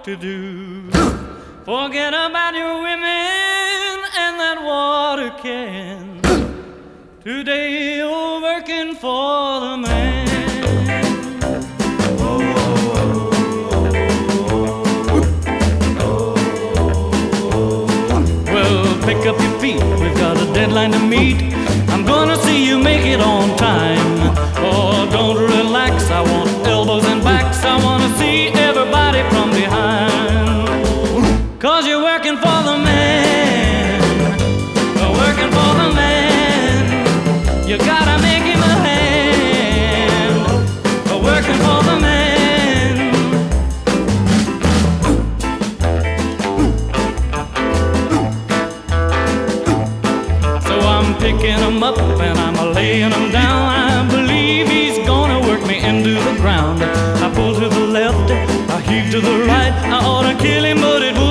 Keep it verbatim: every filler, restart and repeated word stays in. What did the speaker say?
work to do. Forget about your women and that water can. Today you're working for the man. Well, pick up your feet, we've got a deadline to meet. I'm gonna see you make it on time. Oh, don't relax, I want elbows and backs. I wanna see everybody from behind. Cause you're working for the man. Working for the man. You gotta make him a hand. Working for the man. So I'm picking him up and I'm laying him down. I believe he's gonna work me into the ground. I pull to the left, I heave to the right. I ought to kill him, but it